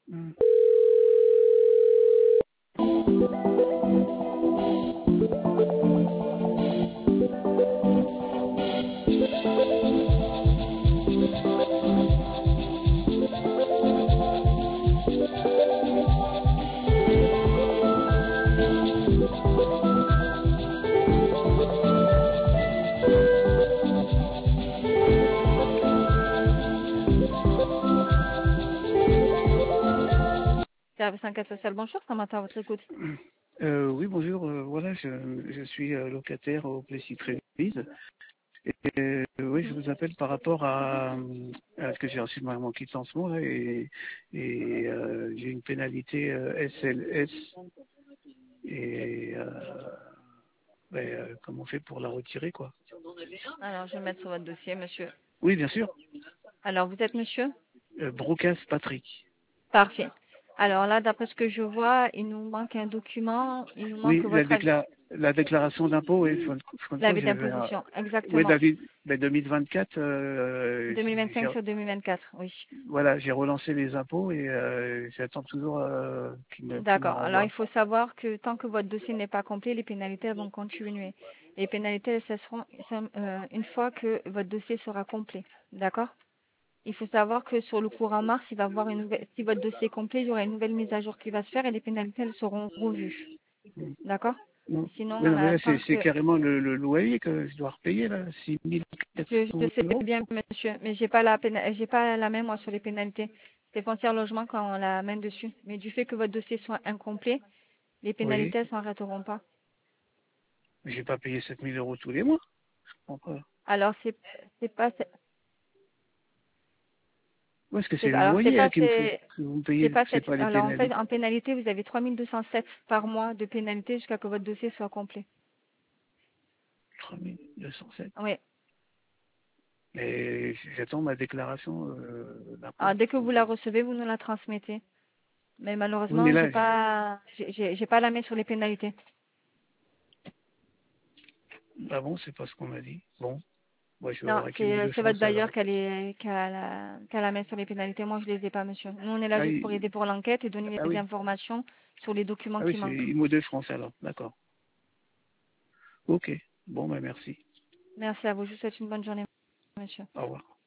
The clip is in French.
Mm. Service enquête sociale, bonjour, ça m'attend à votre écoute. Oui, bonjour. Voilà, je suis locataire au Plessis-Trévise. Et oui, je vous appelle par rapport à ce que j'ai reçu mon quittancement là, et j'ai une pénalité SLS. Et comment on fait pour la retirer, quoi? Alors, je vais mettre sur votre dossier, monsieur. Oui, bien sûr. Alors, vous êtes monsieur? Brocas Patrick. Parfait. Alors là, d'après ce que je vois, il nous manque un document, il nous manque Oui, votre avis, la déclaration d'impôt, oui, faut une fois que l'avis j'avais d'imposition, oui, exactement. David, 2024, 2025 sur 2024, oui. voilà, j'ai relancé les impôts et j'attends toujours qu'ils me D'accord. Alors, il renvoient. faut savoir que tant que votre dossier n'est pas complet, les pénalités elles vont continuer. Les pénalités, elles cesseront une fois que votre dossier sera complet. D'accord? Il faut savoir que sur le courant mars, il va y avoir une nouvelle, si votre dossier est complet, il y aura une nouvelle mise à jour qui va se faire et les pénalités, elles seront revues. D'accord? Non. Sinon, Oui, non, mais là, tant c'est que, carrément le loyer que je dois repayer, là, 6 je 400 sais euros. bien, monsieur, mais j'ai pas la main, moi, sur les pénalités. C'est foncière logement quand on la main dessus. Mais du fait que votre dossier soit incomplet, les Oui, pénalités, elles s'arrêteront pas. mais j'ai pas payé 7 000 euros tous les mois. Je comprends pas. Alors, c'est pas, Ouais, est-ce que c'est c'est, le alors, loyer qu'il me faut? Que vous me c'est payez, pas c'est cette, pas les alors, en fait, pénalités. en pénalité, vous avez 3207 par mois de pénalité jusqu'à que votre dossier soit complet. 3207. Oui. Mais j'attends ma déclaration d'impôt. Alors, dès que vous la recevez, vous nous la transmettez. Mais Oui, mais malheureusement, là, j'ai pas la main sur les pénalités. ah bon, c'est pas ce qu'on m'a dit. Bon, moi, je Non, aurais qu'il de c'est votre chance alors. bailleur qui a la main sur les pénalités. Moi, je les ai pas, monsieur. Nous, on est là Ah, juste pour aider pour l'enquête et donner ah des oui, informations sur les documents ah oui, qui c'est manquent. IMO de France alors. D'accord. Ok. Bon, bah merci. Merci à vous. Je vous souhaite une bonne journée, monsieur. Au revoir.